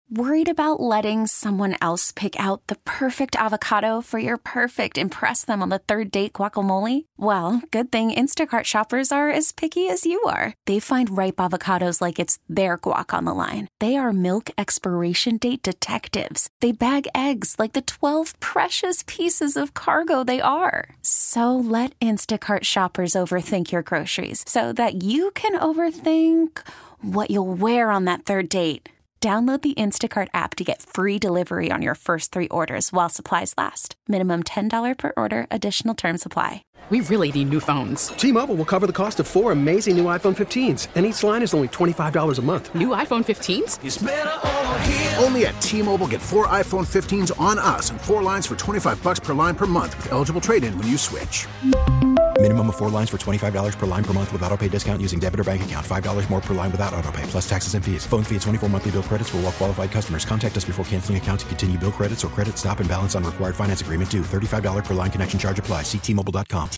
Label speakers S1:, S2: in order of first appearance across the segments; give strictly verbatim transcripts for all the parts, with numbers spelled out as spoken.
S1: Worried about letting someone else pick out the perfect avocado for your perfect impress them on the third date guacamole? Well, good thing Instacart shoppers are as picky as you are. They find ripe avocados like it's their guac on the line. They are milk expiration date detectives. They bag eggs like the twelve precious pieces of cargo they are. So let Instacart shoppers overthink your groceries so that you can overthink what you'll wear on that third date. Download the Instacart app to get free delivery on your first three orders while supplies last. Minimum ten dollars per order. Additional terms apply.
S2: We really need new phones.
S3: T-Mobile will cover the cost of four amazing new iPhone fifteens, and each line is only twenty-five dollars a month.
S2: New iPhone fifteens?
S4: It's better over here.
S5: Only at T-Mobile, get four iPhone fifteens on us and four lines for twenty-five dollars per line per month with eligible trade-in when you switch.
S6: Minimum of four lines for twenty-five dollars per line per month with autopay discount using debit or bank account. five dollars more per line without autopay, plus taxes and fees. Phone fee at twenty-four monthly bill credits for well-qualified customers. Contact us before canceling account to continue bill credits or credit stop and balance on required finance agreement due. thirty-five dollars per line connection charge applies. See T Mobile dot com.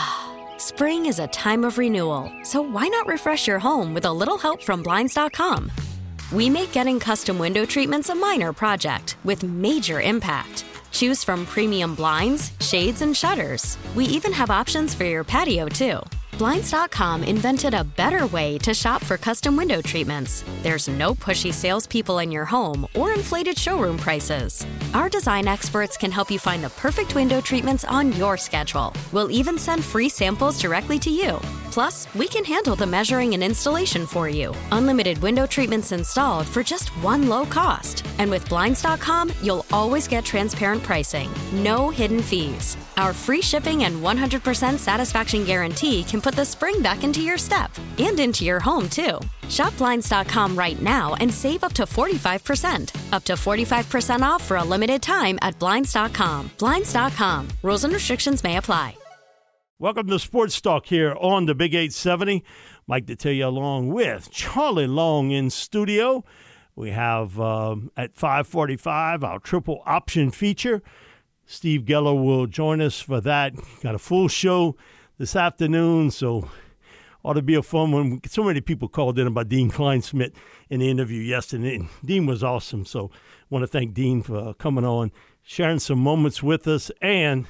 S7: Spring is a time of renewal, so why not refresh your home with a little help from Blinds dot com? We make getting custom window treatments a minor project with major impact. Choose from premium blinds, shades, and shutters. We even have options for your patio, too. Blinds dot com invented a better way to shop for custom window treatments. There's no pushy salespeople in your home or inflated showroom prices. Our design experts can help you find the perfect window treatments on your schedule. We'll even send free samples directly to you. Plus, we can handle the measuring and installation for you. Unlimited window treatments installed for just one low cost. And with Blinds dot com, you'll always get transparent pricing. No hidden fees. Our free shipping and one hundred percent satisfaction guarantee can put the spring back into your step and into your home, too. Shop Blinds dot com right now and save up to forty-five percent. Up to forty-five percent off for a limited time at Blinds dot com. Blinds dot com. Rules and restrictions may apply.
S8: Welcome to Sports Talk here on the Big eight seventy. Mike Detillier along with Charlie Long in studio. We have um, at five forty-five our triple option feature. Steve Geller will join us for that. Got a full show this afternoon, so ought to be a fun one. So many people called in about Dean Kleinsmith in the interview yesterday. And Dean was awesome, so I want to thank Dean for coming on, sharing some moments with us, and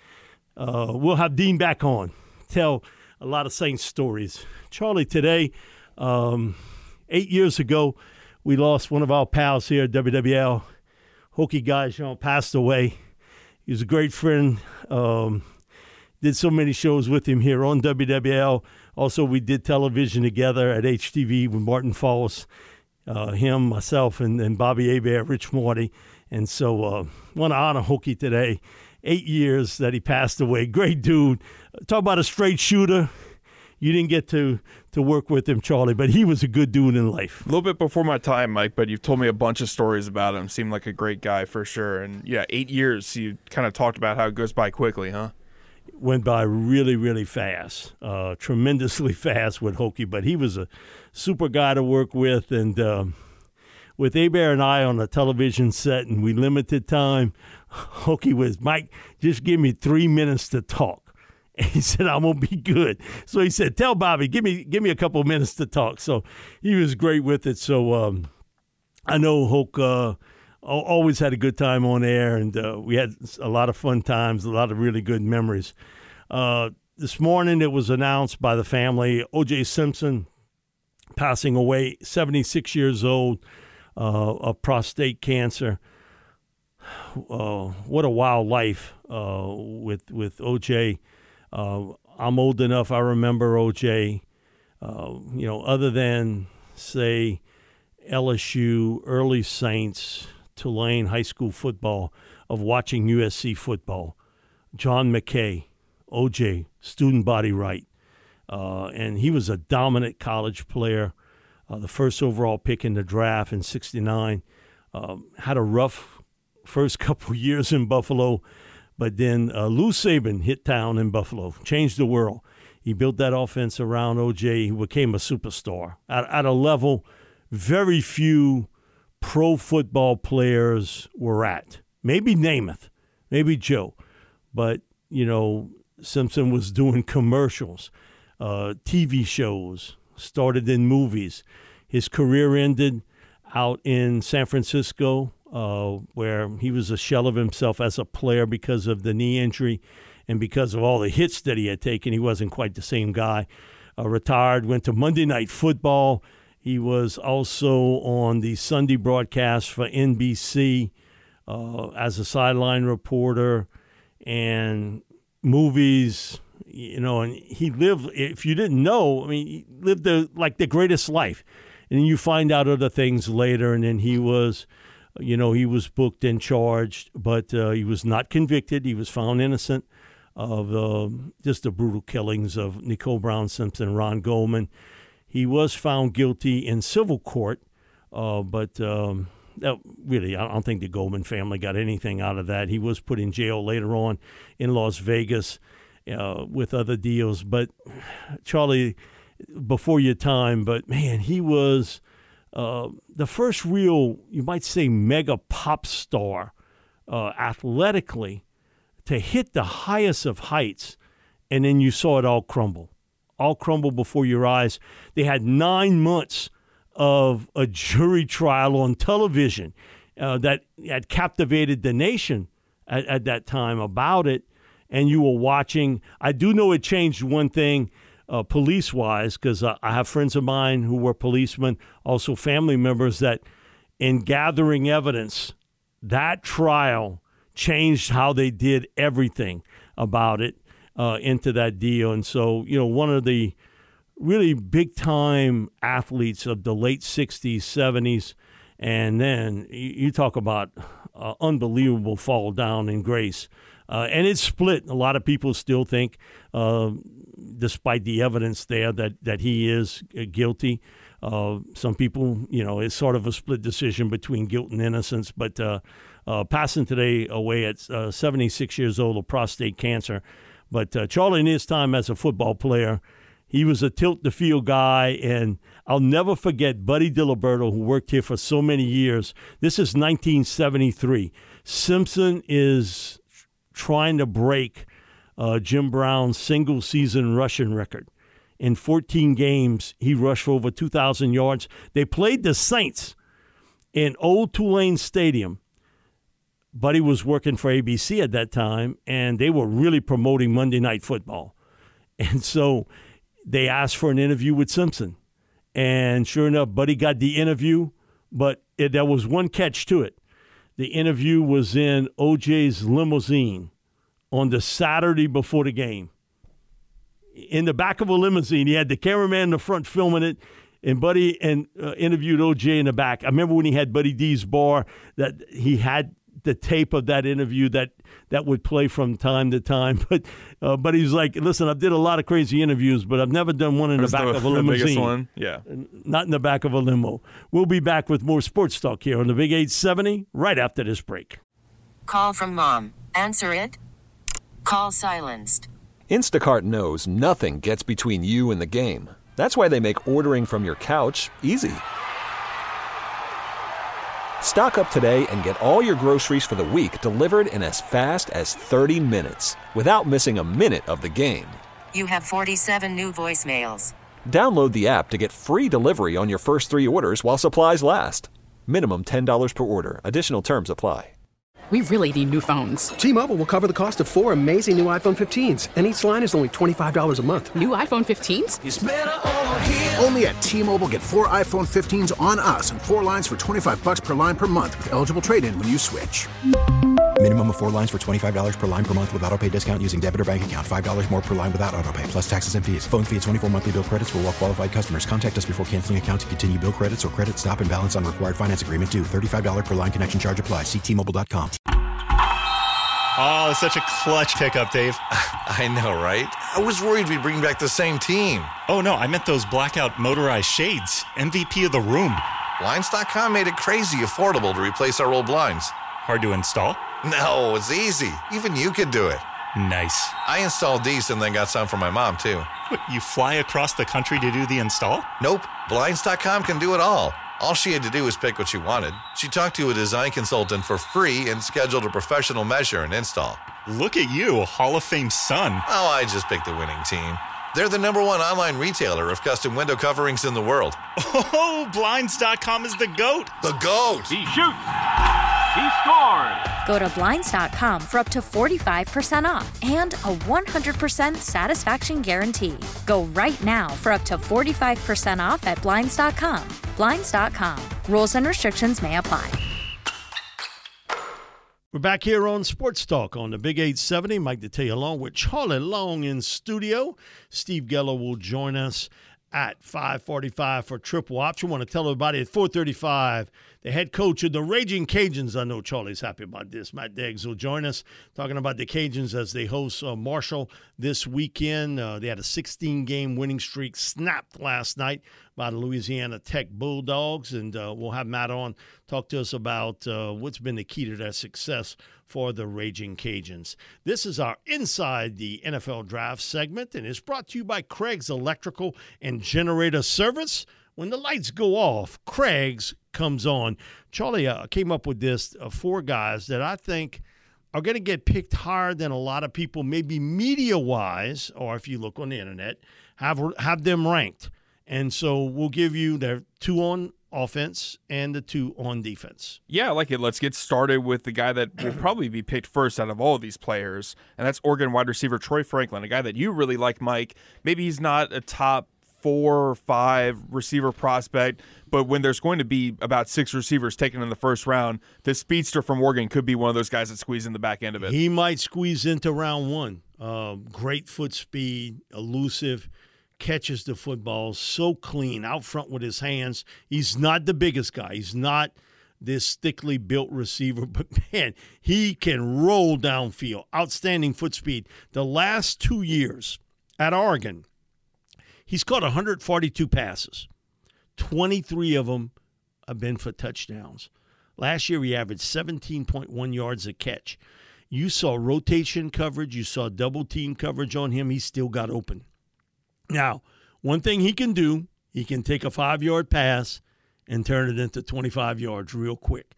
S8: uh, we'll have Dean back on, tell a lot of Saints stories. Charlie, today, um, eight years ago, we lost one of our pals here at W W L. Hokie guy, Jean, passed away. He was a great friend. Um, did so many shows with him here on W W L. Also, we did television together at H T V with Martin Falls, uh, him, myself, and, and Bobby Hebert, Rich Morty. And so I uh, want to honor Hokie today. Eight years that he passed away. Great dude. Talk about a straight shooter. You didn't get to, to work with him, Charlie, but he was a good dude in life.
S9: A little bit before my time, Mike, but you've told me a bunch of stories about him. Seemed like a great guy for sure. And, yeah, eight years, you kind of talked about how it goes by quickly, huh?
S8: It went by really, really fast, uh, tremendously fast with Hokie, but he was a super guy to work with. And um, with Hebert and I on a television set and we limited time, Hokie was, Mike, just give me three minutes to talk. And he said, I'm going to be good. So he said, tell Bobby, give me give me a couple of minutes to talk. So he was great with it. So um, I know Hoke uh, always had a good time on air, and uh, we had a lot of fun times, a lot of really good memories. Uh, this morning it was announced by the family, O J Simpson passing away, seventy-six years old, uh, of prostate cancer. Uh, what a wild life uh, with, with O J. Uh, I'm old enough, I remember O J, uh, you know, other than, say, L S U, early Saints, Tulane high school football, of watching U S C football. John McKay, O J, student body right. Uh, and he was a dominant college player, uh, the first overall pick in the draft in sixty-nine. Um, had a rough first couple years in Buffalo. But then uh, Lou Saban hit town in Buffalo, changed the world. He built that offense around O J. He became a superstar at, at a level very few pro football players were at. Maybe Namath, maybe Joe. But, you know, Simpson was doing commercials, uh, T V shows, started in movies. His career ended out in San Francisco, uh, where he was a shell of himself as a player because of the knee injury and because of all the hits that he had taken. He wasn't quite the same guy. Uh, retired, went to Monday Night Football. He was also on the Sunday broadcast for N B C uh, as a sideline reporter and movies, you know, and he lived, if you didn't know, I mean, he lived the, like the greatest life. And you find out other things later, and then he was, you know, he was booked and charged, but uh, he was not convicted. He was found innocent of uh, just the brutal killings of Nicole Brown Simpson and Ron Goldman. He was found guilty in civil court, uh, but um, that really, I don't think the Goldman family got anything out of that. He was put in jail later on in Las Vegas uh, with other deals. But Charlie, before your time, but man, he was uh, the first real, you might say, mega pop star uh, athletically to hit the highest of heights, and then you saw it all crumble. All crumble before your eyes. They had nine months of a jury trial on television uh, that had captivated the nation at, at that time about it, and you were watching. I do know it changed one thing uh, police-wise, because uh, I have friends of mine who were policemen, also family members, that in gathering evidence, that trial changed how they did everything about it. Uh, into that deal. And so, you know, one of the really big-time athletes of the late sixties, seventies, and then you, you talk about uh, unbelievable fall down in grace. Uh, and it's split. A lot of people still think, uh, despite the evidence there, that, that he is guilty. Uh, some people, you know, it's sort of a split decision between guilt and innocence. But uh, uh, passing today away at uh, seventy-six years old of prostate cancer. But uh, Charlie, in his time as a football player, he was a tilt-the-field guy, and I'll never forget Buddy Diliberto, who worked here for so many years. This is nineteen seventy-three. Simpson is trying to break uh, Jim Brown's single-season rushing record. In fourteen games, he rushed for over two thousand yards. They played the Saints in Old Tulane Stadium. Buddy was working for A B C at that time, and they were really promoting Monday Night Football. And so they asked for an interview with Simpson. And sure enough, Buddy got the interview, but it, there was one catch to it. The interview was in O J's limousine on the Saturday before the game. In the back of a limousine, he had the cameraman in the front filming it, and Buddy and uh, interviewed O J in the back. I remember when he had Buddy D's bar, that he had the tape of that interview that, that would play from time to time. But uh, but he's like, listen, I did a lot of crazy interviews, but I've never done one in the back the, of a limousine. The biggest one?
S9: Yeah.
S8: Not in the back of a limo. We'll be back with more sports talk here on the Big eight seventy right after this break.
S4: Call from mom. Answer it. Call silenced.
S10: Instacart knows nothing gets between you and the game. That's why they make ordering from your couch easy. Stock up today and get all your groceries for the week delivered in as fast as thirty minutes without missing a minute of the game.
S4: You have forty-seven new voicemails.
S10: Download the app to get free delivery on your first three orders while supplies last. Minimum ten dollars per order. Additional terms apply.
S2: We really need new phones.
S3: T-Mobile will cover the cost of four amazing new iPhone fifteens, and each line is only twenty-five dollars a month.
S2: New iPhone fifteens?
S5: It's better over here. Only at T-Mobile, get four iPhone fifteens on us and four lines for twenty-five dollars per line per month with eligible trade-in when you switch.
S6: Minimum of four lines for twenty-five dollars per line per month with autopay discount using debit or bank account. five dollars more per line without autopay, plus taxes and fees. Phone fee at twenty-four monthly bill credits for well-qualified customers. Contact us before canceling account to continue bill credits or credit stop and balance on required finance agreement due. thirty-five dollars per line connection charge applies. See T Mobile dot com.
S11: Oh, such a clutch pickup, Dave.
S12: I know, right? I was worried we'd bring back the same team.
S11: Oh, no, I meant those blackout motorized shades. M V P of the room.
S12: Blinds dot com made it crazy affordable to replace our old blinds.
S11: Hard to install?
S12: No, it's easy. Even you could do it.
S11: Nice.
S12: I installed these and then got some for my mom, too.
S11: What, you fly across the country to do the install?
S12: Nope. Blinds dot com can do it all. All she had to do was pick what she wanted. She talked to a design consultant for free and scheduled a professional measure and install.
S11: Look at you, Hall of Fame son.
S12: Oh, I just picked the winning team. They're the number one online retailer of custom window coverings in the world.
S11: Oh, Blinds dot com is the GOAT.
S12: The GOAT.
S13: He shoots. He scores.
S7: Go to Blinds dot com for up to forty-five percent off and a one hundred percent satisfaction guarantee. Go right now for up to forty-five percent off at Blinds dot com. Blinds dot com. Rules and restrictions may apply.
S8: We're back here on Sports Talk on the Big eight seventy. Mike Detillier along with Charlie Long in studio. Steve Geller will join us at five forty-five for Triple Option. I want to tell everybody at four thirty-five, the head coach of the Raging Cajuns. I know Charlie's happy about this. Matt Deggs will join us talking about the Cajuns as they host uh, Marshall this weekend. Uh, they had a sixteen-game winning streak snapped last night by the Louisiana Tech Bulldogs, and uh, we'll have Matt on talk to us about uh, what's been the key to their success for the Raging Cajuns. This is our Inside the N F L Draft segment, and it's brought to you by Craig's Electrical and Generator Service. When the lights go off, Craig's comes on. Charlie uh, came up with this, uh, four guys that I think are going to get picked higher than a lot of people, maybe media-wise, or if you look on the internet, have have them ranked. And so we'll give you their two on offense and the two on defense.
S9: Yeah, I like it. Let's get started with the guy that will probably be picked first out of all of these players, and that's Oregon wide receiver Troy Franklin, a guy that you really like, Mike. Maybe he's not a top four or five receiver prospect, but when there's going to be about six receivers taken in the first round, the speedster from Oregon could be one of those guys that squeeze in the back end of it.
S8: He might squeeze into round one. Uh, great foot speed, elusive, catches the football so clean, out front with his hands. He's not the biggest guy. He's not this thickly built receiver, but, man, he can roll downfield. Outstanding foot speed. The last two years at Oregon, he's caught one hundred forty-two passes. twenty-three of them have been for touchdowns. Last year, he averaged seventeen point one yards a catch. You saw rotation coverage. You saw double-team coverage on him. He still got open. Now, one thing he can do, he can take a five-yard pass and turn it into twenty-five yards real quick.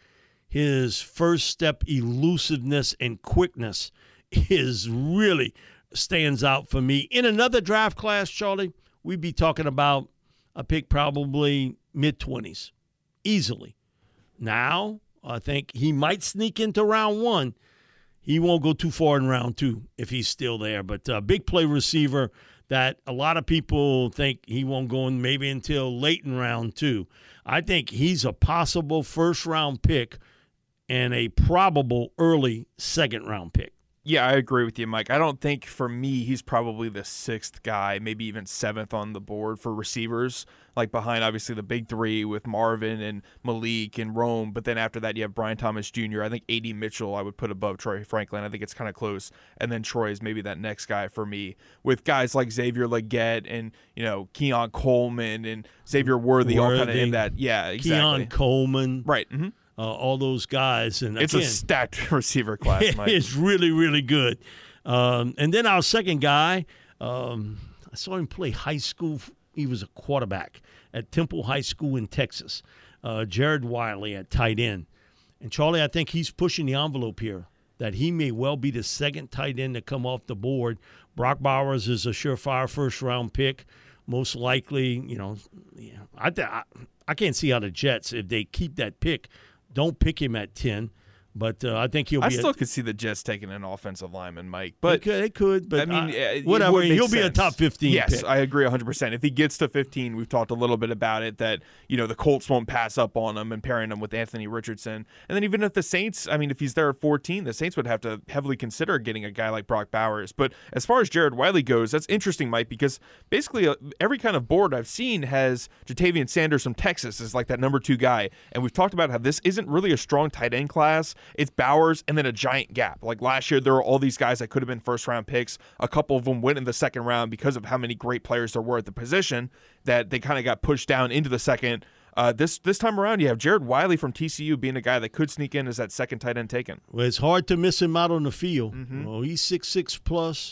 S8: His first step elusiveness and quickness is really stands out for me. In another draft class, Charlie, we'd be talking about a pick probably mid-twenties, easily. Now, I think he might sneak into round one. He won't go too far in round two if he's still there. But a big play receiver that a lot of people think he won't go in maybe until late in round two. I think he's a possible first-round pick and a probable early second-round pick.
S9: Yeah, I agree with you, Mike. I don't think, for me, he's probably the sixth guy, maybe even seventh on the board for receivers, like behind, obviously, the big three with Marvin and Malik and Rome. But then after that, you have Brian Thomas Junior I think A D Mitchell I would put above Troy Franklin. I think it's kind of close. And then Troy is maybe that next guy for me, with guys like Xavier Legette and, you know, Keon Coleman and Xavier Worthy, Worthy. all kind of in that. Yeah, exactly.
S8: Keon Coleman.
S9: Right, mm-hmm.
S8: Uh, all those guys. And
S9: it's
S8: again,
S9: a stacked receiver class, Mike.
S8: It's really, really good. Um, and then our second guy, um, I saw him play high school. He was a quarterback at Temple High School in Texas. Uh, Jared Wiley at tight end. And, Charlie, I think he's pushing the envelope here, that he may well be the second tight end to come off the board. Brock Bowers is a surefire first-round pick. Most likely, you know, yeah, I, th- I I can't see how the Jets, if they keep that pick, don't pick him at ten, but uh, I think he'll be.
S9: I still
S8: a,
S9: could see the Jets taking an offensive lineman, Mike. But
S8: they could, they could but
S9: I mean,
S8: uh, whatever. He'll
S9: sense.
S8: be a top fifteen.
S9: Yes,
S8: pick.
S9: I agree one hundred percent. If he gets to fifteen, we've talked a little bit about it, that, you know, the Colts won't pass up on him and pairing him with Anthony Richardson. And then even if the Saints, I mean, if he's there at fourteen, the Saints would have to heavily consider getting a guy like Brock Bowers. But as far as Jared Wiley goes, that's interesting, Mike, because basically uh, every kind of board I've seen has Jatavian Sanders from Texas as like that number two guy. And we've talked about how this isn't really a strong tight end class. It's Bowers and then a giant gap. Like last year, there were all these guys that could have been first-round picks. A couple of them went in the second round because of how many great players there were at the position that they kind of got pushed down into the second. Uh, this this time around, you have Jared Wiley from T C U being a guy that could sneak in as that second tight end taken.
S8: Well, it's hard to miss him out on the field.
S9: Mm-hmm.
S8: Well, he's six six plus.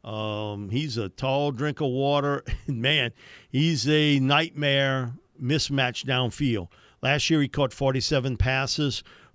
S8: Um, he's a tall drink of water. Man, he's a nightmare mismatch downfield. Last year, he caught forty-seven passes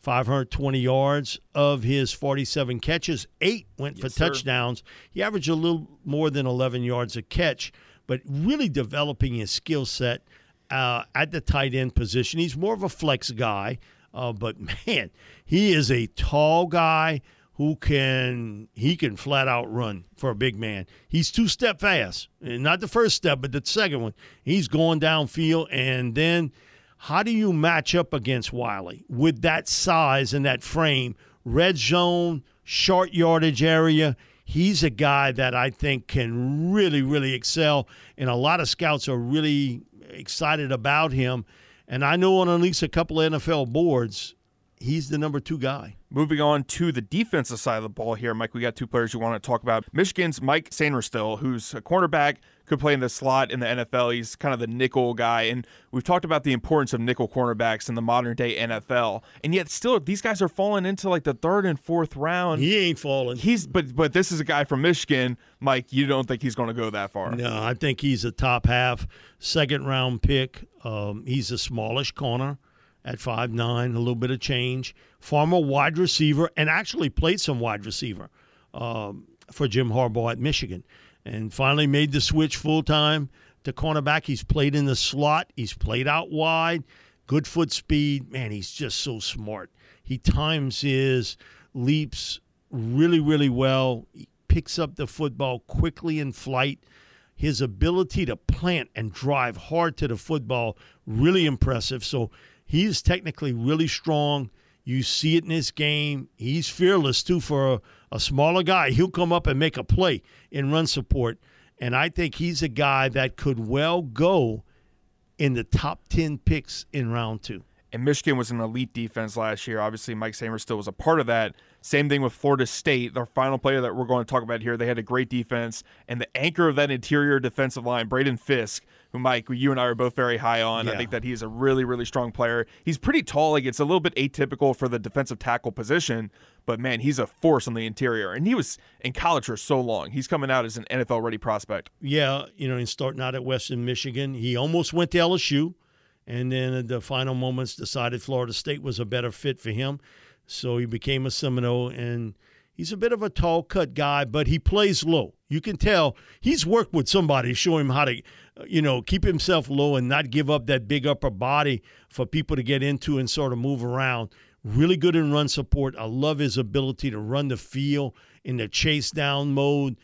S8: five hundred twenty yards. Of his forty-seven catches, eight went for
S9: Yes, sir.
S8: touchdowns. He averaged a little more than eleven yards a catch, but really developing his skill set uh, at the tight end position. He's more of a flex guy, uh, but, man, he is a tall guy who can he can flat out run for a big man. He's two-step fast. And not the first step, but the second one. He's going downfield, and then how do you match up against Wiley with that size and that frame? Red zone, short yardage area. He's a guy that I think can really, really excel, and a lot of scouts are really excited about him. And I know on at least a couple of N F L boards, he's the number two guy.
S9: Moving on to the defensive side of the ball here, Mike, we got two players you want to talk about. Michigan's Mike Sainristil, who's a cornerback, could play in the slot in the N F L. He's kind of the nickel guy, and we've talked about the importance of nickel cornerbacks in the modern-day N F L, and yet still these guys are falling into like the third and fourth round.
S8: He ain't falling.
S9: He's but but this is a guy from Michigan, Mike. You don't think he's going to go that far?
S8: No, I think he's a top half, second-round pick. Um, he's a smallish corner at five nine, a little bit of change. Former wide receiver, and actually played some wide receiver um, for Jim Harbaugh at Michigan. And finally made the switch full-time to cornerback. He's played in the slot. He's played out wide. Good foot speed. Man, he's just so smart. He times his leaps really, really well. He picks up the football quickly in flight. His ability to plant and drive hard to the football, really impressive. So he's technically really strong. You see it in his game. He's fearless, too, for a, a smaller guy. He'll come up and make a play in run support. And I think he's a guy that could well go in the top ten picks in round two.
S9: And Michigan was an elite defense last year. Obviously, Mike Sainristil was a part of that. Same thing with Florida State, their final player that we're going to talk about here. They had a great defense. And the anchor of that interior defensive line, Braden Fisk, who, Mike, you and I are both very high on.
S8: Yeah.
S9: I think that he's a really, really strong player. He's pretty tall. Like, it's a little bit atypical for the defensive tackle position. But, man, he's a force on the interior. And he was in college for so long. He's coming out as an N F L-ready prospect.
S8: Yeah, you know, he's starting out at Western Michigan. He almost went to L S U. And then at the final moments decided Florida State was a better fit for him. So he became a Seminole, and he's a bit of a tall-cut guy, but he plays low. You can tell he's worked with somebody to show him how to, you know, keep himself low and not give up that big upper body for people to get into and sort of move around. Really good in run support. I love his ability to run the field in the chase down mode.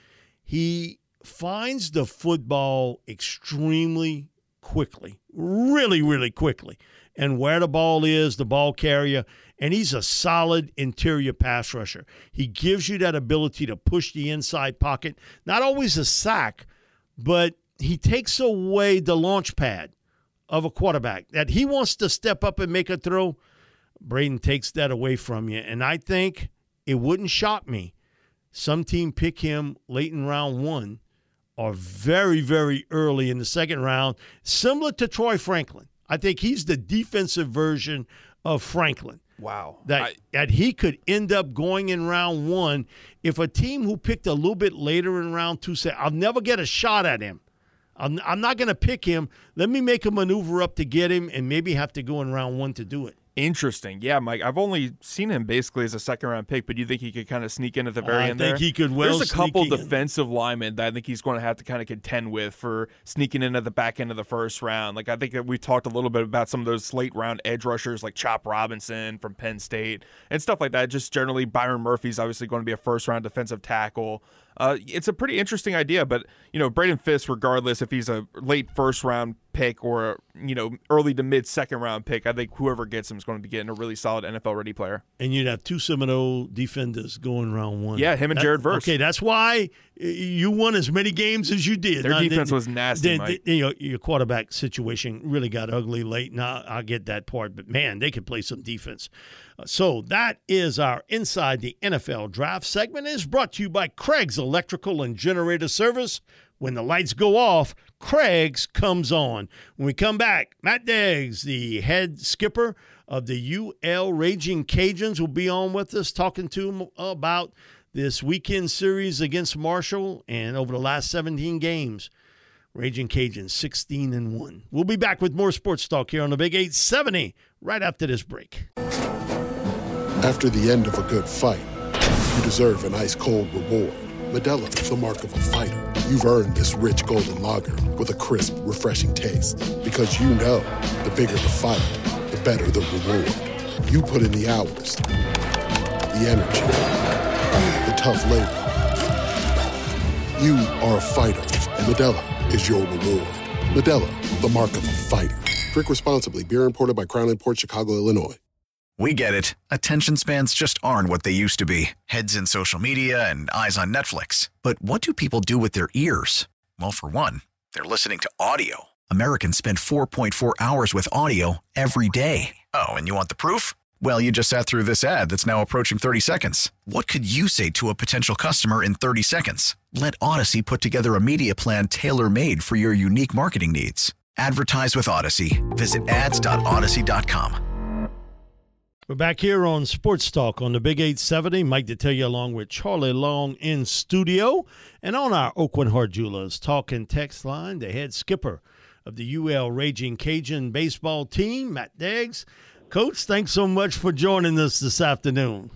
S8: He finds the football extremely quickly, really, really quickly. And where the ball is, the ball carrier, and he's a solid interior pass rusher. He gives you that ability to push the inside pocket. Not always a sack, but he takes away the launch pad of a quarterback. That he wants to step up and make a throw, Braden takes that away from you. And I think it wouldn't shock me. Some team pick him late in round one or very, very early in the second round, similar to Troy Franklin. I think he's the defensive version of Franklin.
S9: Wow.
S8: That,
S9: I,
S8: that he could end up going in round one if a team who picked a little bit later in round two said, I'll never get a shot at him. I'm, I'm not going to pick him. Let me make a maneuver up to get him and maybe have to go in round one to do it.
S9: Interesting. Yeah, Mike, I've only seen him basically as a second-round pick, but do you think he could kind of sneak in at the very
S8: I
S9: end there?
S8: I think he could well
S9: There's a couple
S8: sneak in.
S9: defensive linemen that I think he's going to have to kind of contend with for sneaking in at the back end of the first round. Like, I think that we talked a little bit about some of those late-round edge rushers like Chop Robinson from Penn State and stuff like that. Just generally, Byron Murphy's obviously going to be a first-round defensive tackle. Uh, it's a pretty interesting idea, but, you know, Braden Fisk, regardless if he's a late first-round pick or, you know, early to mid-second-round pick, I think whoever gets him is going to be getting a really solid N F L-ready player.
S8: And you'd have two Seminole defenders going round one.
S9: Yeah, him and
S8: that,
S9: Jared Verse.
S8: Okay, that's why you won as many games as you did.
S9: Their
S8: now,
S9: defense
S8: the,
S9: was nasty,
S8: the,
S9: Mike.
S8: The, you know, your quarterback situation really got ugly late. Now, I get that part, but, man, they can play some defense. Uh, so that is our Inside the N F L Draft segment. It is brought to you by Craig's Electrical and Generator Service. When the lights go off, Craig's comes on. When we come back, Matt Deggs, the head skipper of the U L Raging Cajuns, will be on with us talking to him about this weekend series against Marshall and over the last seventeen games. Raging Cajuns sixteen and one. We'll be back with more sports talk here on the Big eight seventy right after this break.
S14: After the end of a good fight, you deserve an ice-cold reward. Modelo is the mark of a fighter. You've earned this rich golden lager with a crisp, refreshing taste. Because you know, the bigger the fight, the better the reward. You put in the hours, the energy, the tough labor. You are a fighter, and Modelo is your reward. Modelo, the mark of a fighter. Drink responsibly. Beer imported by Crown Imports, Chicago, Illinois.
S15: We get it. Attention spans just aren't what they used to be. Heads in social media and eyes on Netflix. But what do people do with their ears? Well, for one, they're listening to audio. Americans spend four point four hours with audio every day. Oh, and you want the proof? Well, you just sat through this ad that's now approaching thirty seconds. What could you say to a potential customer in thirty seconds? Let Odyssey put together a media plan tailor-made for your unique marketing needs. Advertise with Odyssey. Visit ads dot odyssey dot com.
S8: We're back here on Sports Talk on the Big eight seventy. Mike Detillier along with Charlie Long in studio. And on our Oakland Heart Jewelers talk and text line, the head skipper of the U L Raging Cajun baseball team, Matt Deggs. Coach, thanks so much for joining us this afternoon.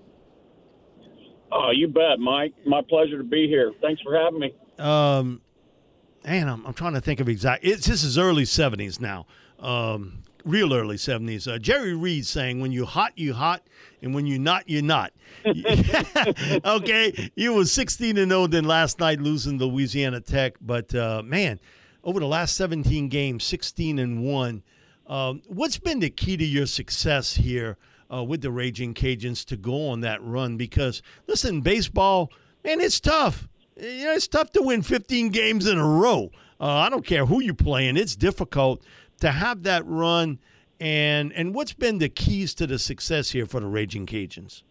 S16: Oh, you bet, Mike. My pleasure to be here. Thanks for having me.
S8: Um, and I'm, I'm trying to think of exact. It's, this is early seventies now. Um, real early seventies. Uh, Jerry Reed saying, when you hot, you hot, and when you not, you not. Okay, you were sixteen and oh then last night losing to Louisiana Tech. But, uh, man, over the last seventeen games, sixteen and one. Um, what's been the key to your success here uh, with the Raging Cajuns to go on that run? Because, listen, baseball, man, it's tough. You know, it's tough to win fifteen games in a row. Uh, I don't care who you're playing. It's difficult to have that run. And and what's been the keys to the success here for the Raging Cajuns?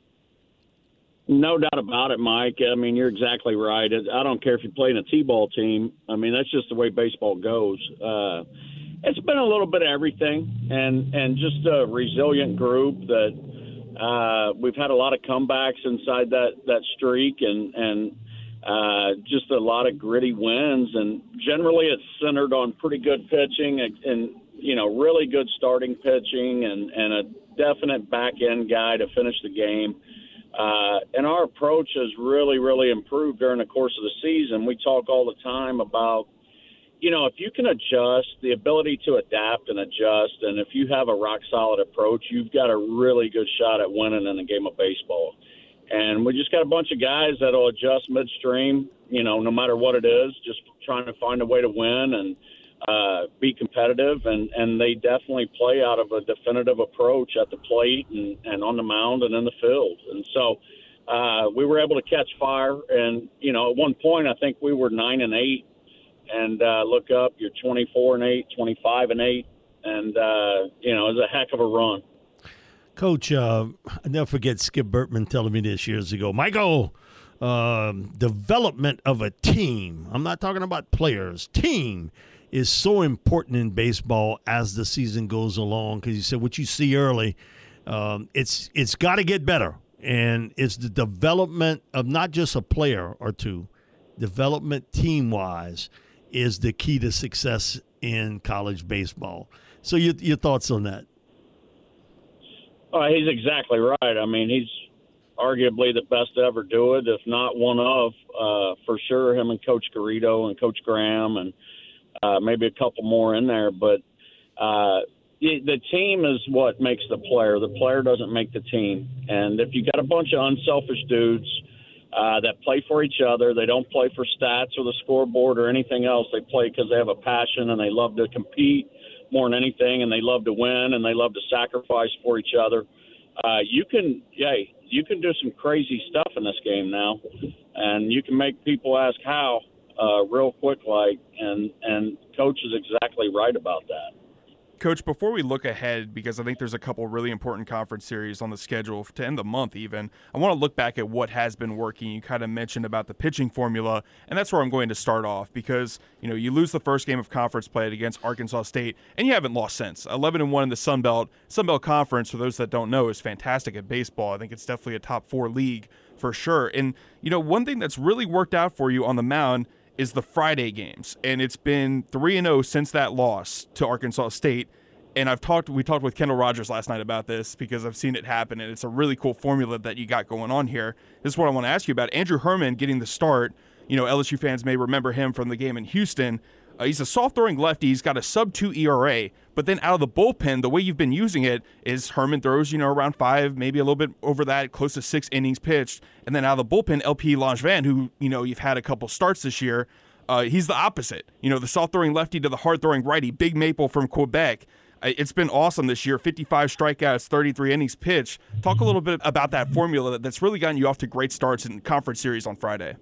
S16: No doubt about it, Mike. I mean, you're exactly right. I don't care if you're playing a T-ball team. I mean, that's just the way baseball goes. Uh, it's been a little bit of everything, and, and just a resilient group that uh, we've had a lot of comebacks inside that, that streak, and, and uh, just a lot of gritty wins. And generally it's centered on pretty good pitching and, and you know, really good starting pitching and, and a definite back-end guy to finish the game. Uh, and our approach has really, really improved during the course of the season. We talk all the time about, you know, if you can adjust, the ability to adapt and adjust, and if you have a rock-solid approach, you've got a really good shot at winning in a game of baseball. And we just got a bunch of guys that will adjust midstream, you know, no matter what it is, just trying to find a way to win and uh, be competitive. And, and they definitely play out of a definitive approach at the plate and, and on the mound and in the field. And so uh, we were able to catch fire. And, you know, at one point I think we were nine and eight. And uh, look up, you're twenty-four and eight, twenty-five and eight. And, uh, you know, it was a heck of a run.
S8: Coach, uh, I never forget Skip Bertman telling me this years ago. Michael, uh, development of a team, I'm not talking about players, team is so important in baseball as the season goes along. Because you said what you see early, um, it's it's got to get better. And it's the development of not just a player or two, development team-wise is the key to success in college baseball. So your, your thoughts on that?
S16: Uh, he's exactly right. I mean, he's arguably the best to ever do it, if not one of, uh, for sure, him and Coach Garrido and Coach Graham and uh, maybe a couple more in there. But uh, the team is what makes the player. The player doesn't make the team. And if you got a bunch of unselfish dudes uh, that play for each other, they don't play for stats or the scoreboard or anything else. They play because they have a passion and they love to compete more than anything, and they love to win, and they love to sacrifice for each other. Uh, you can, yeah, you can do some crazy stuff in this game now, and you can make people ask how uh, real quick, like, and and Coach is exactly right about that.
S9: Coach, before we look ahead, because I think there's a couple really important conference series on the schedule to end the month even, I want to look back at what has been working. You kind of mentioned about the pitching formula, and that's where I'm going to start off because, you know, you lose the first game of conference play against Arkansas State, and you haven't lost since. eleven and one in the Sun Belt. Sun Belt Conference, for those that don't know, is fantastic at baseball. I think it's definitely a top four league for sure. And, you know, one thing that's really worked out for you on the mound is the Friday games, and it's been three and oh since that loss to Arkansas State. And I've talked, we talked with Kendall Rogers last night about this because I've seen it happen, and it's a really cool formula that you got going on here. This is what I want to ask you about. Andrew Herman getting the start. You know, L S U fans may remember him from the game in Houston. Uh, he's a soft-throwing lefty. He's got a sub two E R A. But then out of the bullpen, the way you've been using it is Herman throws, you know, around five, maybe a little bit over that, close to six innings pitched. And then out of the bullpen, L P Langevin, who, you know, you've had a couple starts this year, uh, he's the opposite. You know, the soft-throwing lefty to the hard-throwing righty, Big Maple from Quebec. It's been awesome this year. fifty-five strikeouts, thirty-three innings pitched. Talk a little bit about that formula that's really gotten you off to great starts in conference series on Friday.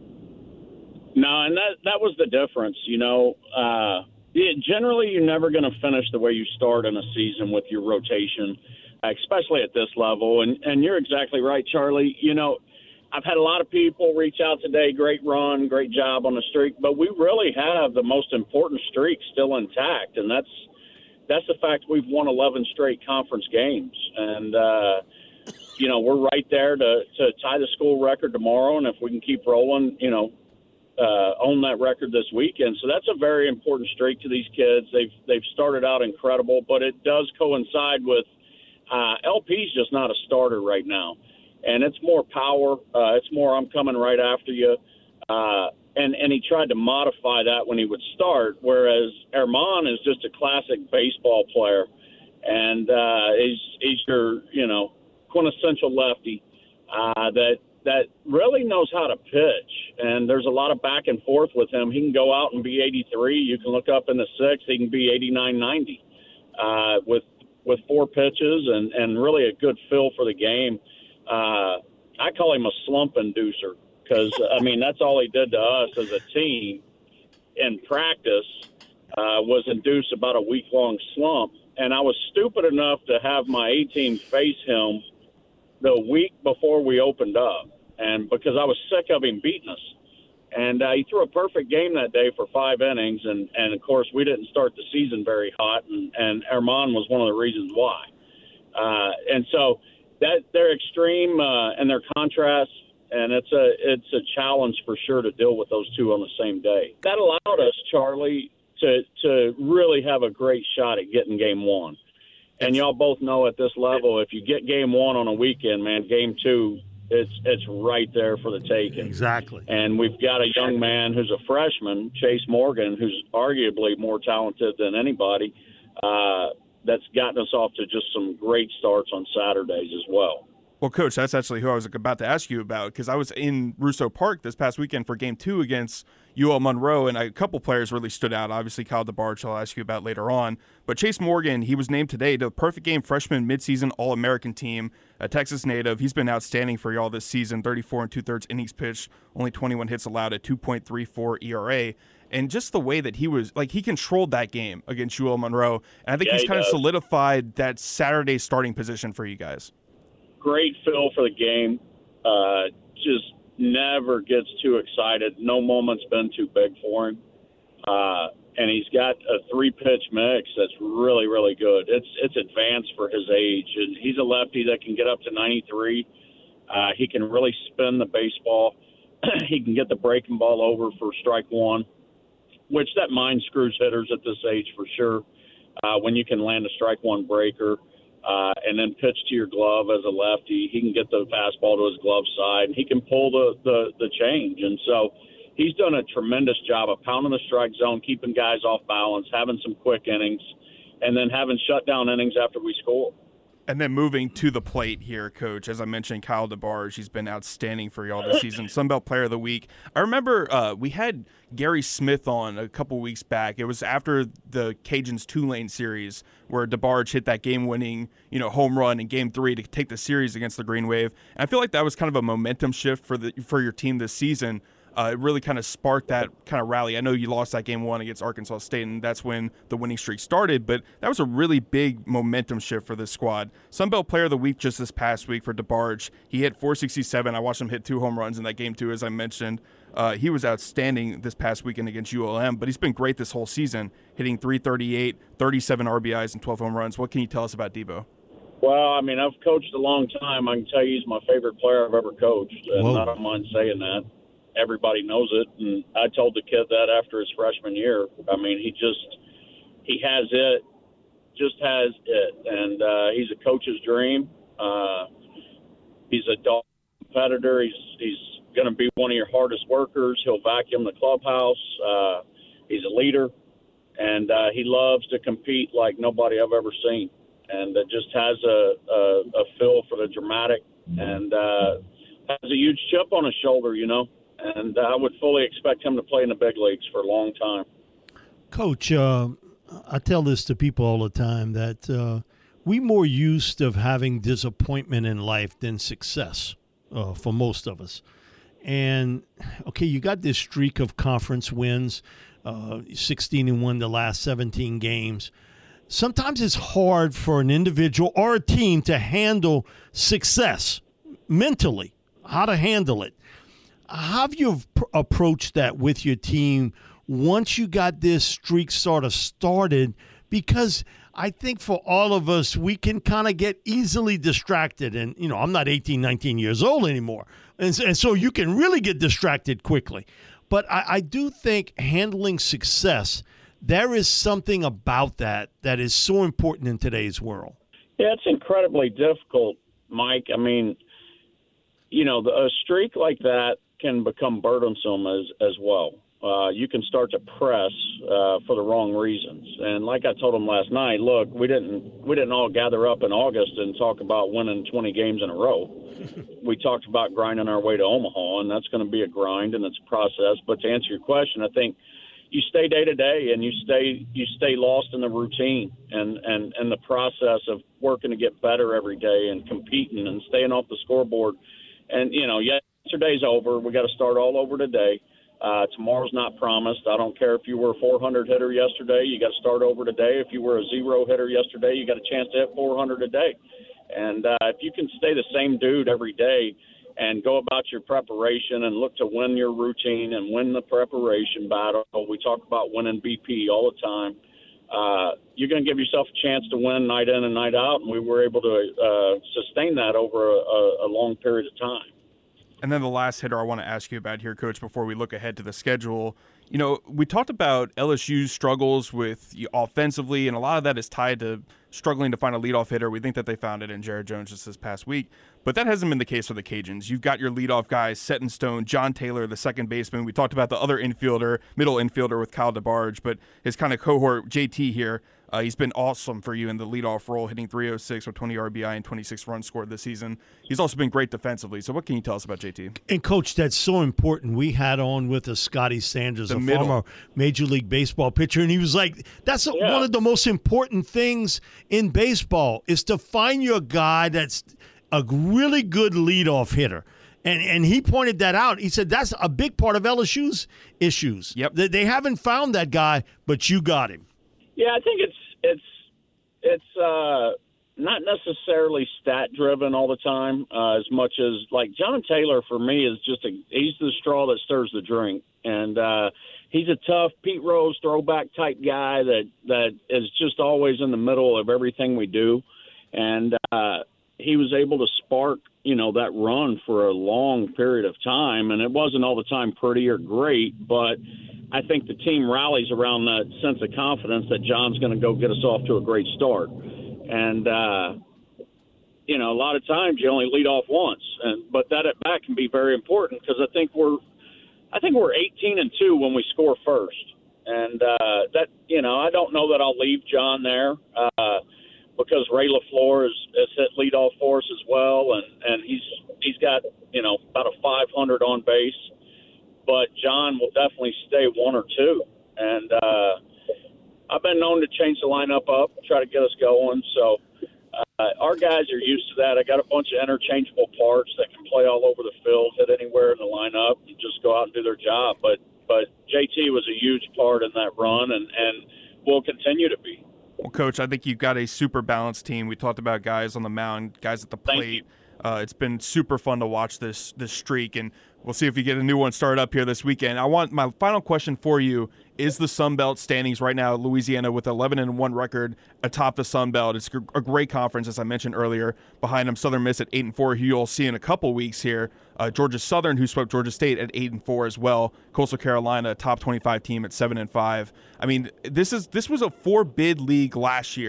S16: No, and that that was the difference. You know, uh, it, generally you're never going to finish the way you start in a season with your rotation, especially at this level. And, and you're exactly right, Charlie. You know, I've had a lot of people reach out today. Great run, great job on the streak. But we really have the most important streak still intact, and that's That's the fact we've won eleven straight conference games. And, uh, you know, we're right there to, to tie the school record tomorrow. And if we can keep rolling, you know, uh, own that record this weekend. So that's a very important streak to these kids. They've they've started out incredible, but it does coincide with uh, L P's just not a starter right now. And it's more power. Uh, it's more I'm coming right after you. Uh And, and he tried to modify that when he would start, whereas Herman is just a classic baseball player. And uh, he's, he's your, you know, quintessential lefty uh, that that really knows how to pitch. And there's a lot of back and forth with him. He can go out and be eighty-three. You can look up in the sixth. He can be eighty-nine, ninety uh, with with four pitches and, and really a good feel for the game. Uh, I call him a slump inducer. Because, I mean, that's all he did to us as a team in practice uh, was induce about a week-long slump. And I was stupid enough to have my A-team face him the week before we opened up, and because I was sick of him beating us. And uh, he threw a perfect game that day for five innings, and, and of course, we didn't start the season very hot, and, and Herman was one of the reasons why. Uh, and so that they're extreme uh, and their contrasts. And it's a it's a challenge for sure to deal with those two on the same day. That allowed us, Charlie, to to really have a great shot at getting game one. And y'all both know at this level, if you get game one on a weekend, man, game two, it's it's right there for the taking.
S8: Exactly.
S16: And we've got a young man who's a freshman, Chase Morgan, who's arguably more talented than anybody, uh, that's gotten us off to just some great starts on Saturdays as well.
S9: Well, Coach, that's actually who I was about to ask you about, because I was in Russo Park this past weekend for Game Two against U L Monroe, and a couple players really stood out. Obviously, Kyle DeBarge, I'll ask you about later on. But Chase Morgan, he was named today to the Perfect Game Freshman Midseason All-American Team, a Texas native. He's been outstanding for y'all this season, thirty-four and two-thirds innings pitched, only twenty-one hits allowed at two point three four E R A. And just the way that he was, like, he controlled that game against U L Monroe, and I think
S16: yeah,
S9: he's
S16: he
S9: kind
S16: does.
S9: of solidified that Saturday starting position for you guys.
S16: Great feel for the game. Uh, just never gets too excited. No moment's been too big for him. Uh, and he's got a three-pitch mix that's really, really good. It's it's advanced for his age. And he's a lefty that can get up to ninety-three. Uh, he can really spin the baseball. He can get the breaking ball over for strike one, which that mind screws hitters at this age for sure. Uh, when you can land a strike one breaker. Uh, and then pitch to your glove as a lefty. He can get the fastball to his glove side, and he can pull the, the, the change. And so he's done a tremendous job of pounding the strike zone, keeping guys off balance, having some quick innings, and then having shutdown innings after we score.
S9: And then moving to the plate here, Coach, as I mentioned, Kyle DeBarge, he's been outstanding for y'all this season. Sunbelt Player of the Week. I remember uh, we had Gary Smith on a couple weeks back. It was after the Cajuns Tulane series where DeBarge hit that game-winning, you know, home run in Game Three to take the series against the Green Wave. And I feel like that was kind of a momentum shift for the for your team this season. Uh, it really kind of sparked that kind of rally. I know you lost that game one against Arkansas State, and that's when the winning streak started, but that was a really big momentum shift for this squad. Sunbelt Player of the Week just this past week for DeBarge. He hit four sixty-seven. I watched him hit two home runs in that game, too, as I mentioned. Uh, he was outstanding this past weekend against U L M, but he's been great this whole season, hitting three thirty-eight, thirty-seven R B Is, and twelve home runs. What can you tell us about Debo?
S16: Well, I mean, I've coached a long time. I can tell you he's my favorite player I've ever coached, and
S8: Whoa.
S16: I don't mind saying that. Everybody knows it, and I told the kid that after his freshman year. I mean, he just he has it just has it, and uh, he's a coach's dream. Uh, he's a dog competitor. He's he's going to be one of your hardest workers. He'll vacuum the clubhouse. Uh, he's a leader, and uh, he loves to compete like nobody I've ever seen. And uh, just has a, a, a feel for the dramatic, and uh, has a huge chip on his shoulder, you know. And uh, I would fully expect him to play in the big leagues for a long time.
S8: Coach, uh, I tell this to people all the time, that uh, we more used of having disappointment in life than success uh, for most of us. And, okay, you got this streak of conference wins, uh, sixteen and one the last seventeen games. Sometimes it's hard for an individual or a team to handle success mentally, how to handle it. How have you pr- approached that with your team once you got this streak sort of started? Because I think for all of us, we can kind of get easily distracted. And, you know, I'm not eighteen, nineteen years old anymore. And, and so you can really get distracted quickly. But I, I do think handling success, there is something about that that is so important in today's world.
S16: Yeah, it's incredibly difficult, Mike. I mean, you know, the, a streak like that can become burdensome as as well. Uh, you can start to press uh, for the wrong reasons. And like I told him last night, look, we didn't we didn't all gather up in August and talk about winning twenty games in a row. We talked about grinding our way to Omaha, and that's going to be a grind and it's a process. But to answer your question, I think you stay day to day and you stay you stay lost in the routine and, and, and the process of working to get better every day and competing and staying off the scoreboard. And, you know, yesterday's over. We got to start all over today. Uh, tomorrow's not promised. I don't care if you were a four hundred hitter yesterday. You got to start over today. If you were a zero hitter yesterday, you got a chance to hit four hundred a day. And uh, if you can stay the same dude every day and go about your preparation and look to win your routine and win the preparation battle, we talk about winning B P all the time. Uh, you're going to give yourself a chance to win night in and night out, and we were able to uh, sustain that over a, a long period of time.
S9: And then the last hitter I want to ask you about here, Coach, before we look ahead to the schedule. You know, we talked about L S U's struggles with offensively, and a lot of that is tied to struggling to find a leadoff hitter. We think that they found it in Jared Jones just this past week. But that hasn't been the case for the Cajuns. You've got your leadoff guys set in stone, John Taylor, the second baseman. We talked about the other infielder, middle infielder with Kyle DeBarge, but his kind of cohort, J T here, Uh, he's been awesome for you in the leadoff role, hitting three oh six with twenty R B I and twenty-six runs scored this season. He's also been great defensively. So what can you tell us about J T?
S8: And, Coach, that's so important. We had on with us Scotty Sanders, the a middle. former Major League Baseball pitcher, and he was like, that's a, yeah. one of the most important things in baseball is to find your guy that's a really good leadoff hitter. And and he pointed that out. He said that's a big part of L S U's issues.
S9: Yep.
S8: They, they haven't found that guy, but you got him.
S16: Yeah, I think it's it's it's uh, not necessarily stat driven all the time, uh, as much as like John Taylor for me is just a he's the straw that stirs the drink, and uh, he's a tough Pete Rose throwback type guy that that is just always in the middle of everything we do, and uh, he was able to spark you know that run for a long period of time, and it wasn't all the time pretty or great, but I think the team rallies around that sense of confidence that John's going to go get us off to a great start. And, uh, you know, a lot of times you only lead off once, and but that at bat can be very important because I think we're I think we're eighteen and two when we score first. And uh, that, you know, I don't know that I'll leave John there uh, because Ray LaFleur has, has hit leadoff for us as well, and, and he's he's got, you know, about a five hundred on base. But John will definitely stay one or two. And uh, I've been known to change the lineup up, try to get us going. So uh, our guys are used to that. I got a bunch of interchangeable parts that can play all over the field, hit anywhere in the lineup, and just go out and do their job. But but J T was a huge part in that run and, and will continue to be.
S9: Well, Coach, I think you've got a super balanced team. We talked about guys on the mound, guys at the plate. Uh, it's been super fun to watch this this streak, and we'll see if we get a new one started up here this weekend. I want my final question for you is the Sun Belt standings right now. Louisiana with eleven and one record atop the Sun Belt. It's a great conference, as I mentioned earlier. Behind them, Southern Miss at eight and four, who you'll see in a couple weeks here. Uh, Georgia Southern, who swept Georgia State at eight and four as well. Coastal Carolina, a top twenty-five team at seven and five. I mean, this is this was a four bid league last year.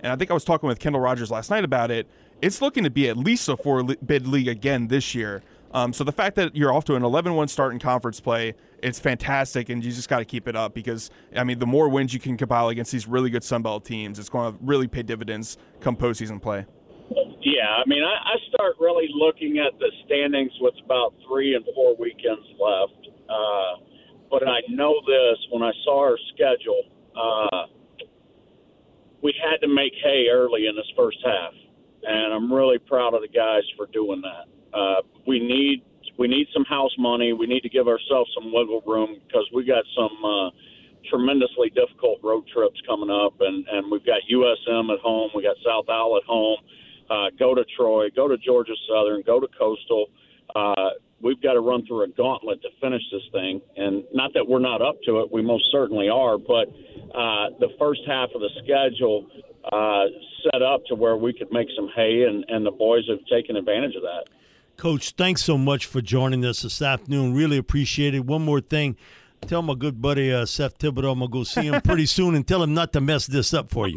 S9: and I think I was talking with Kendall Rogers last night about it, it's looking to be at least a four-bid league again this year. Um, so the fact that you're off to an eleven one start in conference play, it's fantastic, and you just got to keep it up because, I mean, the more wins you can compile against these really good Sun Belt teams, it's going to really pay dividends come postseason play.
S16: Yeah, I mean, I, I start really looking at the standings with about three and four weekends left. Uh, but I know this, when I saw our schedule, uh, we had to make hay early in this first half, and I'm really proud of the guys for doing that. Uh, we need we need some house money. We need to give ourselves some wiggle room because we got some uh, tremendously difficult road trips coming up, and, and we've got U S M at home. We got South Al at home. Uh, go to Troy. Go to Georgia Southern. Go to Coastal. Uh, we've got to run through a gauntlet to finish this thing. And not that we're not up to it. We most certainly are. But uh, the first half of the schedule uh, set up to where we could make some hay, and, and the boys have taken advantage of that.
S8: Coach, thanks so much for joining us this afternoon. Really appreciate it. One more thing. Tell my good buddy uh, Seth Thibodeau I'm going to go see him pretty soon and tell him not to mess this up for you.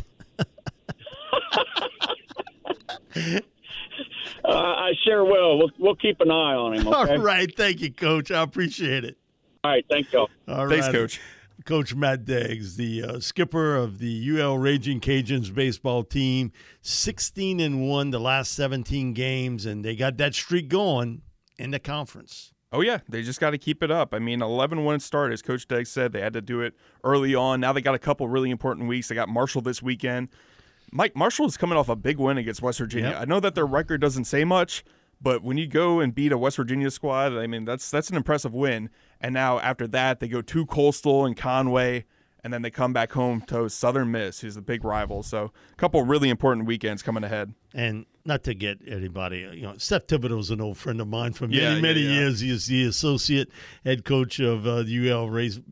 S16: uh, I sure will. We'll we'll keep an eye on him, okay?
S8: All right. Thank you, Coach. I appreciate it.
S16: All right. Thank you.
S8: All
S9: Thanks,
S8: right.
S9: Coach.
S8: Coach Matt Deggs, the uh, skipper of the U L Raging Cajuns baseball team, sixteen and one the last seventeen games, and they got that streak going in the conference.
S9: Oh, yeah. They just got to keep it up. I mean, eleven one start, as Coach Deggs said. They had to do it early on. Now they got a couple really important weeks. They got Marshall this weekend. Mike, Marshall is coming off a big win against West Virginia. Yep. I know that their record doesn't say much, but when you go and beat a West Virginia squad, I mean, that's that's an impressive win. And now after that, they go to Coastal and Conway, and then they come back home to Southern Miss, who's a big rival. So a couple really important weekends coming ahead.
S8: And not to get anybody, you know, Seth Thibodeau is an old friend of mine for many,
S9: yeah, yeah,
S8: many
S9: yeah.
S8: years. He is the associate head coach of uh, the U L Raging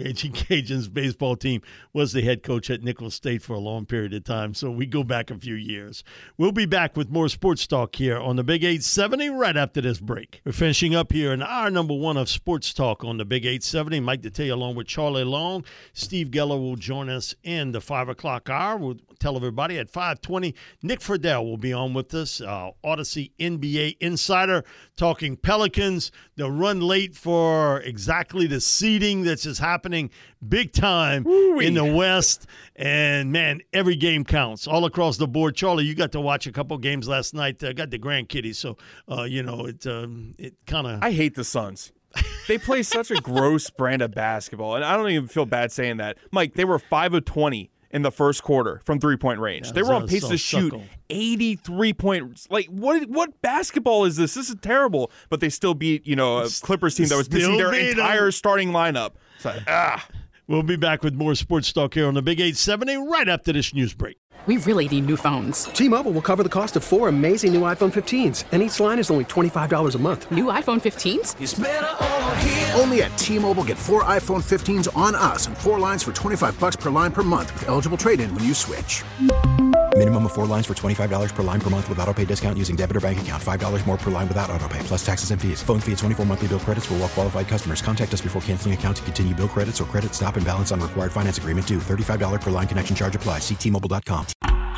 S8: Cajuns baseball team, was the head coach at Nicholls State for a long period of time. So we go back a few years. We'll be back with more sports talk here on the Big eight seventy right after this break. We're finishing up here in our number one of sports talk on the Big eight seventy. Mike Detillier along with Charlie Long. Steve Geller will join us in the five o'clock hour. We'll tell everybody at five twenty, Nick Friedel will be on with us, uh, Odyssey N B A insider, talking Pelicans. They'll run late for exactly the seeding that's just happening big time Woo-wee. in the West. And, man, every game counts all across the board. Charlie, you got to watch a couple games last night. I uh, got the grandkiddies, so, uh, you know, it, um, it kind of –
S9: I hate the Suns. They play such a gross brand of basketball, and I don't even feel bad saying that. Mike, they were five of twenty in the first quarter from three-point range. They were on pace to shoot eighty-three points. Like, what What basketball is this? This is terrible. But they still beat, you know, a Clippers team that was missing their entire starting lineup. So, ah.
S8: We'll be back with more sports talk here on the Big eight seventy right after this news break.
S2: We really need new phones.
S3: T-Mobile will cover the cost of four amazing new iPhone fifteens, and each line is only twenty-five dollars a month.
S2: New iPhone fifteens?
S5: It's better over here. Only at T-Mobile, get four iPhone fifteens on us and four lines for twenty-five bucks per line per month with eligible trade-in when you switch.
S6: Minimum of four lines for twenty-five dollars per line per month with autopay discount using debit or bank account. five dollars more per line without autopay, plus taxes and fees. Phone fee at twenty-four monthly bill credits for well-qualified customers. Contact us before canceling account to continue bill credits or credit stop and balance on required finance agreement due. thirty-five dollars per line connection charge applies. See T Mobile dot com.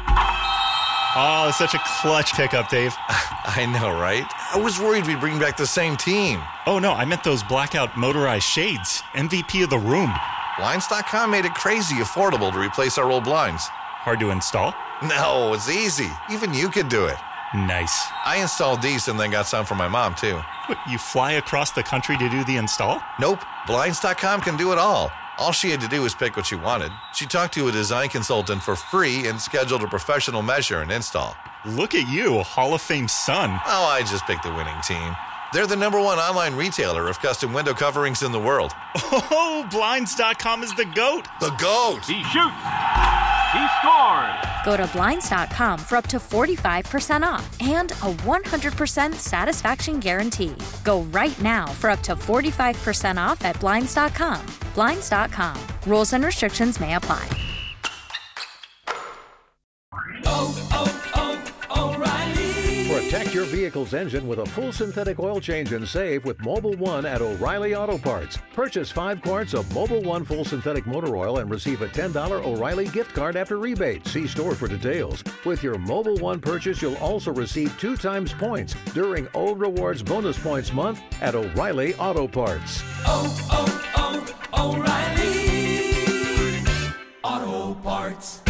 S11: Oh, such a clutch pickup, Dave.
S12: I know, right? I was worried we'd bring back the same team.
S11: Oh, no, I meant those blackout motorized shades. M V P of the room.
S12: Blinds dot com made it crazy affordable to replace our old blinds.
S11: Hard to install?
S12: No, it's easy. Even you could do it.
S11: Nice.
S12: I installed these and then got some for my mom, too.
S11: What, you fly across the country to do the install?
S12: Nope. Blinds dot com can do it all. All she had to do was pick what she wanted. She talked to a design consultant for free and scheduled a professional measure and install.
S11: Look at you, Hall of Fame son.
S12: Oh, I just picked the winning team. They're the number one online retailer of custom window coverings in the world.
S11: Oh, Blinds dot com is the GOAT.
S12: The GOAT.
S13: He shoots. He scores.
S7: Go to Blinds dot com for up to forty-five percent off and a one hundred percent satisfaction guarantee. Go right now for up to forty-five percent off at Blinds dot com. Blinds dot com. Rules and restrictions may apply.
S17: Oh, oh, oh, O'Reilly. Protect your vehicle's engine with a full synthetic oil change and save with Mobil One at O'Reilly Auto Parts. Purchase five quarts of Mobil One full synthetic motor oil and receive a ten dollars O'Reilly gift card after rebate. See store for details. With your Mobil One purchase, you'll also receive two times points during O Rewards Bonus Points Month at O'Reilly Auto Parts.
S18: Oh, oh, oh, O'Reilly Auto Parts.